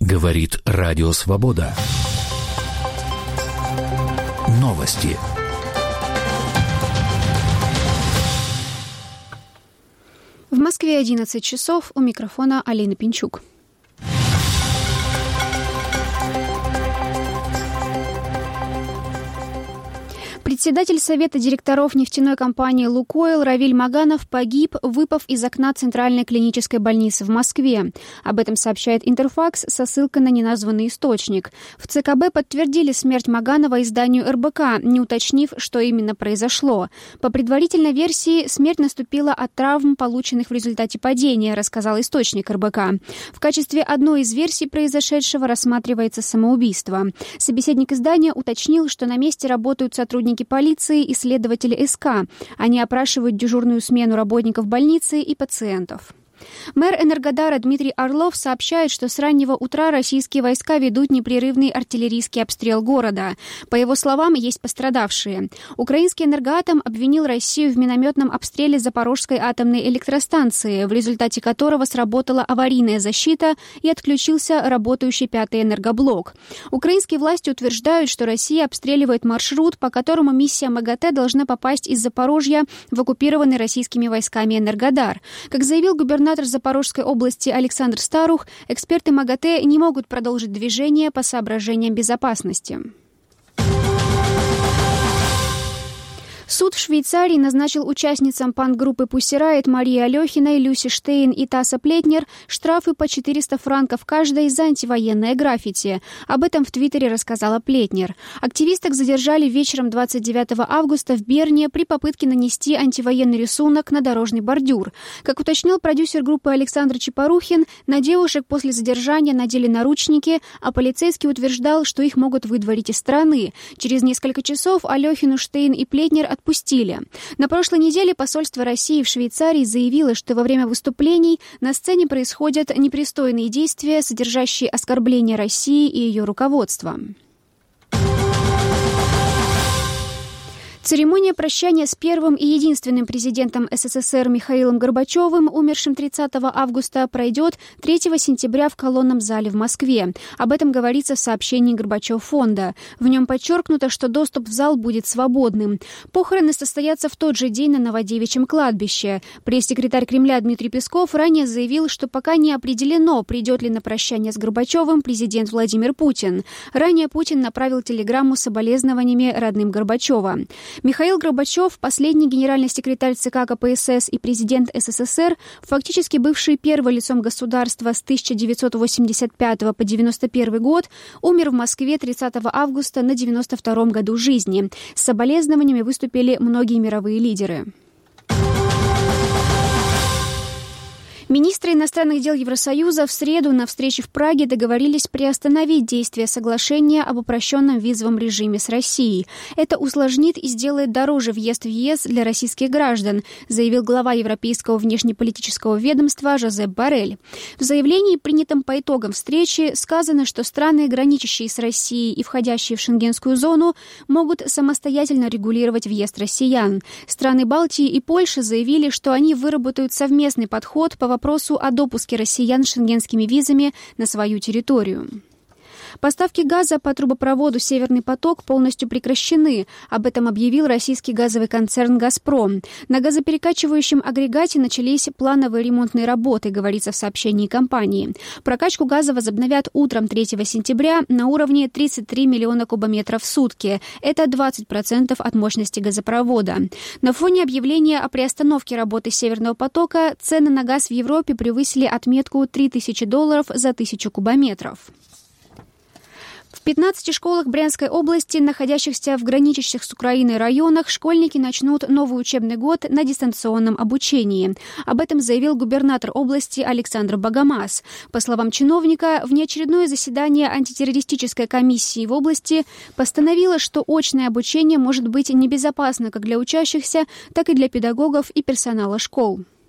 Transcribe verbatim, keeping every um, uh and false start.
Говорит Радио Свобода. Новости. В Москве одиннадцать часов. У микрофона Алина Пинчук. Председатель Совета директоров нефтяной компании «Лукойл» Равиль Маганов погиб, выпав из окна Центральной клинической больницы в Москве. Об этом сообщает Интерфакс со ссылкой на неназванный источник. В ЦКБ подтвердили смерть Маганова изданию эр бэ ка, не уточнив, что именно произошло. По предварительной версии, смерть наступила от травм, полученных в результате падения, рассказал источник эр бэ ка. В качестве одной из версий произошедшего рассматривается самоубийство. Собеседник издания уточнил, что на месте работают сотрудники полиции и следователи эс ка. Они опрашивают дежурную смену работников больницы и пациентов. Мэр Энергодара Дмитрий Орлов сообщает, что с раннего утра российские войска ведут непрерывный артиллерийский обстрел города. По его словам, есть пострадавшие. Украинский Энергоатом обвинил Россию в минометном обстреле Запорожской атомной электростанции, в результате которого сработала аварийная защита и отключился работающий пятый энергоблок. Украинские власти утверждают, что Россия обстреливает маршрут, по которому миссия МАГАТЭ должна попасть из Запорожья в оккупированный российскими войсками Энергодар. Как заявил губернатор Запорожской области Александр Старух, эксперты МАГАТЭ не могут продолжить движение по соображениям безопасности. Суд в Швейцарии назначил участницам панк-группы Pussy Riot Марии Алехиной, Люси Штейн и Таса Плетнер штрафы по четыреста франков каждой за антивоенное граффити. Об этом в Твиттере рассказала Плетнер. Активисток задержали вечером двадцать девятого августа в Берне при попытке нанести антивоенный рисунок на дорожный бордюр. Как уточнил продюсер группы Александр Чепорухин, на девушек после задержания надели наручники, а полицейский утверждал, что их могут выдворить из страны. Через несколько часов Алехину, Штейн и Плетнер отпустили. Отпустили. На прошлой неделе посольство России в Швейцарии заявило, что во время выступлений на сцене происходят непристойные действия, содержащие оскорбления России и ее руководства. Церемония прощания с первым и единственным президентом эс эс эс эр Михаилом Горбачевым, умершим тридцатого августа, пройдет третьего сентября в колонном зале в Москве. Об этом говорится в сообщении Горбачев-фонда. В нем подчеркнуто, что доступ в зал будет свободным. Похороны состоятся в тот же день на Новодевичьем кладбище. Пресс-секретарь Кремля Дмитрий Песков ранее заявил, что пока не определено, придет ли на прощание с Горбачевым президент Владимир Путин. Ранее Путин направил телеграмму с соболезнованиями родным Горбачева. Михаил Горбачев, последний генеральный секретарь ЦК ка пэ эс эс и президент эс эс эс эр, фактически бывший первым лицом государства с тысяча девятьсот восемьдесят пятого по девяносто первый год, умер в Москве тридцатого августа на девяносто втором году жизни. С соболезнованиями выступили многие мировые лидеры. Министры иностранных дел Евросоюза в среду на встрече в Праге договорились приостановить действие соглашения об упрощенном визовом режиме с Россией. Это усложнит и сделает дороже въезд в е эс для российских граждан, заявил глава Европейского внешнеполитического ведомства Жозеп Боррель. В заявлении, принятом по итогам встречи, сказано, что страны, граничащие с Россией и входящие в шенгенскую зону, могут самостоятельно регулировать въезд россиян. Страны Балтии и Польши заявили, что они выработают совместный подход по вопросу вопросу о допуске россиян с шенгенскими визами на свою территорию. Поставки газа по трубопроводу «Северный поток» полностью прекращены. Об этом объявил российский газовый концерн «Газпром». На газоперекачивающем агрегате начались плановые ремонтные работы, говорится в сообщении компании. Прокачку газа возобновят утром третьего сентября на уровне тридцать три миллиона кубометров в сутки. Это двадцать процентов от мощности газопровода. На фоне объявления о приостановке работы «Северного потока» цены на газ в Европе превысили отметку три тысячи долларов за тысячу кубометров. В пятнадцати школах Брянской области, находящихся в граничащих с Украиной районах, школьники начнут новый учебный год на дистанционном обучении. Об этом заявил губернатор области Александр Богомаз. По словам чиновника, внеочередное заседание антитеррористической комиссии в области постановило, что очное обучение может быть небезопасно как для учащихся, так и для педагогов и персонала школ.